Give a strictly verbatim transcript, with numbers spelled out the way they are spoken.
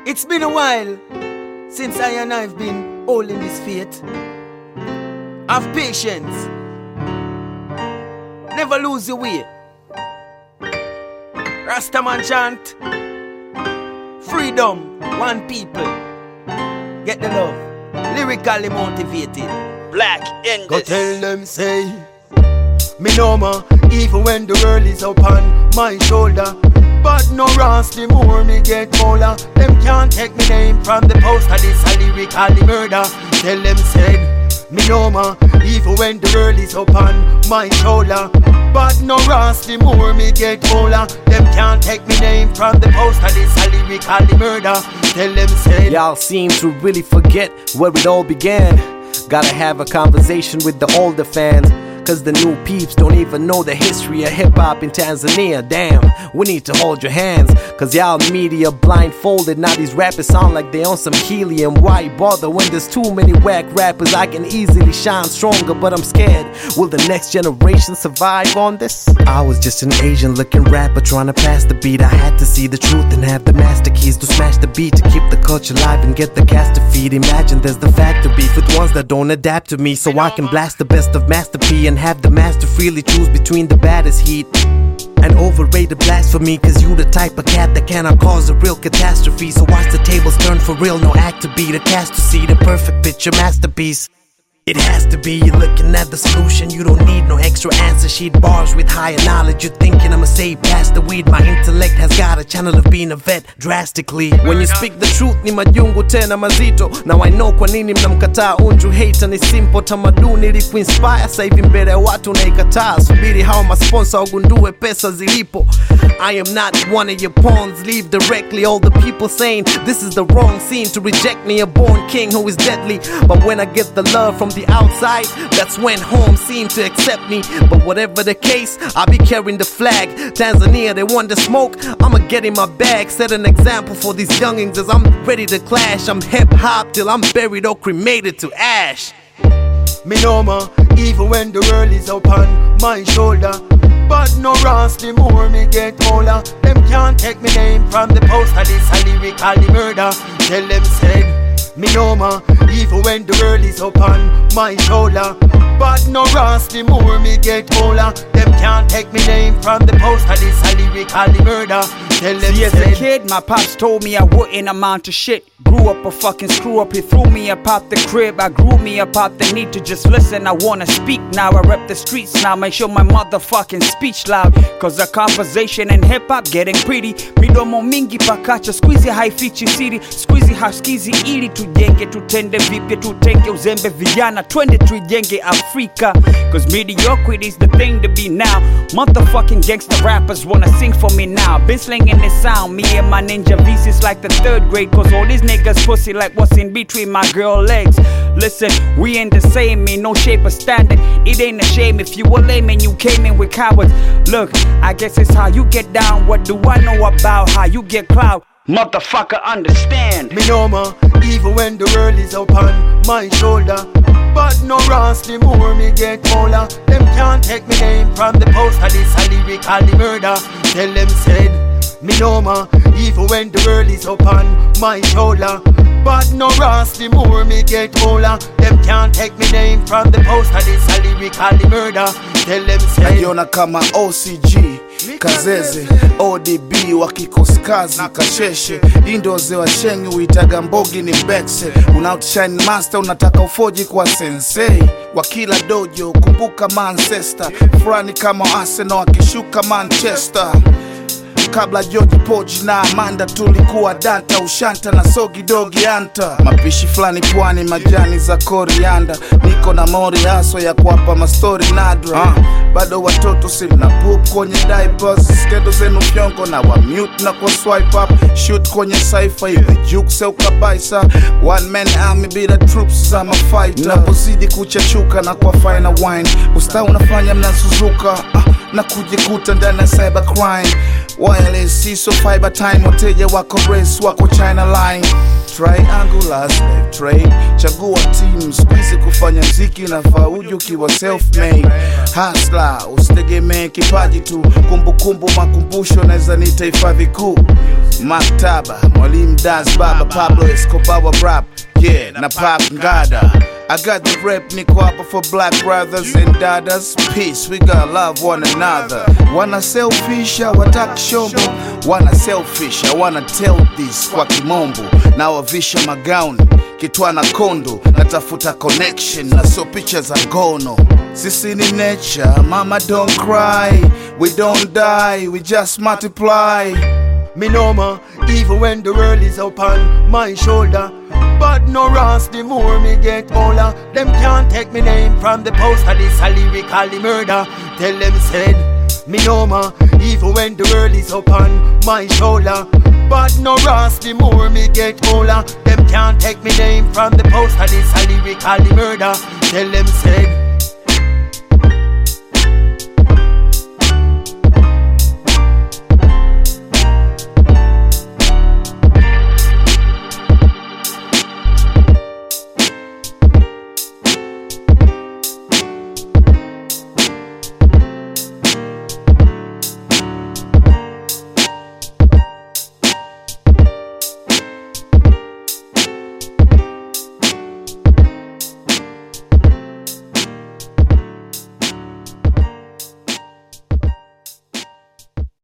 It's been a while since I and I've been holding this faith. Have patience. Never lose your way. Rastaman chant. Freedom, one people. Get the love. Lyrically motivated. Black in Go this. tell them say, me no more, even when the world is upon my shoulder. But no rust, the more me get colder. Them can't take me name from the poster. This a lyrically murder. Tell them said, me no more, even when the world is upon my shoulder. But no rust, the more me get colder. Them can't take me name from the poster. This a lyrically murder. Tell them said, y'all seem to really forget where it all began. Gotta have a conversation with the older fans, cause the new peeps don't even know the history of hip-hop in Tanzania. Damn, we need to hold your hands, cause y'all media blindfolded. Now these rappers sound like they on some helium. Why bother when there's too many whack rappers? I can easily shine stronger, but I'm scared. Will the next generation survive on this? I was just an Asian looking rapper trying to pass the beat. I had to see the truth and have the master keys to smash the beat, to keep the culture alive and get the cast to feed. Imagine there's the factor beef with ones that don't adapt to me, so I can blast the best of Master P and have the master freely choose between the baddest heat. And overrated blasphemy, cause you the type of cat that cannot cause a real catastrophe. So watch the tables turn for real, no act to be the cast to see the perfect picture masterpiece. It has to be, you're looking at the solution. You don't need no extra answer sheet. Bars with higher knowledge. You're thinking I'ma say pass the weed. My intellect has got a channel of being a vet drastically. When you speak the truth ni majungu tena mazito. Now I know kwa nini mnamkataa unju. Hater ni simple, tamaduni ili kuinspire. Sa hivi mbele watu naikataa. Subiri hao masponsa ugundue pesa zilipo. I am not one of your pawns. Leave directly. All the people saying this is the wrong scene to reject me, a born king who is deadly. But when I get the love from the outside, that's when home seemed to accept me. But whatever the case, I'll be carrying the flag. Tanzania, they want the smoke, I'ma get in my bag. Set an example for these youngins as I'm ready to clash. I'm hip-hop till I'm buried or cremated to ash. me no more, even when the world is upon my shoulder. But no rust, the more me get older. Them can't take me name from the poster. This a lyrically murder. Tell them said, me no more, even when the world is upon my shoulder. But no rust, the more me get older. Them can't take me name from the poster. This a lyrically murder. Tell them See, as said, a kid, my pops told me I wouldn't amount to shit. Grew up a fucking screw up, he threw me up out the crib. I grew me up out the need to just listen. I wanna speak now, I rep the streets now. Make sure my motherfucking speech loud, cause the conversation in hip-hop getting pretty. Midomo mingi pakacha, squeezy haifichi city. Squeezy haskizi ili tujenge, tutende vipya, tutenge uzembe vijana. Twende tuijenge Afrika, cause mediocrity is the thing to be now. Motherfucking gangster rappers wanna sing for me now. Been slinging this sound, me and my ninja V C's like the third grade. Cause all these niggas pussy like what's in between my girl legs. Listen, we ain't the same, me no shape or standard. It ain't a shame if you were lame and you came in with cowards. Look, I guess it's how you get down. What do I know about how you get clout? Motherfucker, understand. me no more, even when the world is upon my shoulder. But no rust, the more me get older. Them can't take me name from the poster. This a lyrically murder. Tell them said, me no more, even when the world is upon my shoulder. But no rust, the more me get older. Them can't take me name from the poster. This a lyrically murder. Tell them said, najiona kama O C G Kazeze, O D B wakikoskazi kasheshe. Indoze wa shengi uitaga mbogi ni bekse. Unautshine master unataka ufoji kwa sensei. Wakila dojo kumbuka Manchester. Frani kama Arsenal wakishuka Manchester. Kabla George Poji na Amanda tulikuwa data. Ushanta na sogi dogi anta. Mapishi flani pwani majani za korianda. Niko na mori aso ya kuwapa mastori nadra. uh, Bado watoto sili na poop kwenye diapers. Skendo zenu fyongo na wa mute na kwa swipe up. Shoot kwenye cypher hivi juke se ukabaisa. One man army bila troops za mafighter. Napozidi kuchachuka na kwa final wine. Usta unafanya mnasuzuka uh, na kujikuta ndani cyber crime. wireless siso fiber time, wateja wako race wako China line. Triangular slave trade, chagua team squeeze kufanya mziki na fauju kiwa self made. Hustler, usitegemee kipaji tu, kumbukumbu makumbusho naweza nita hifadhi kuu. Maktaba, Mwalimu Das Baba, Pablo Escobar wa rap, yeah, na Pap Ngada. I got the rep, niko hapa for black brothers and daughters. Peace, we gotta love one another. Wanna selfish, I wataka shombo. Wanna selfish, I wanna tell this kwa kimombo. Na wavisha magauni, kitwana kondo. Natafuta connection, na so picha za ngono. Sisi ni nature, mama don't cry. We don't die, we just multiply. Me know ma, even when the world is upon my shoulder. But no rance, the more me get older. Them can't take me name from the poster. This a lyrically murder. Tell them said, me know ma, even when the world is upon my shoulder. But no rance, the more me get older. Them can't take me name from the poster. This a lyrically murder. Tell them said,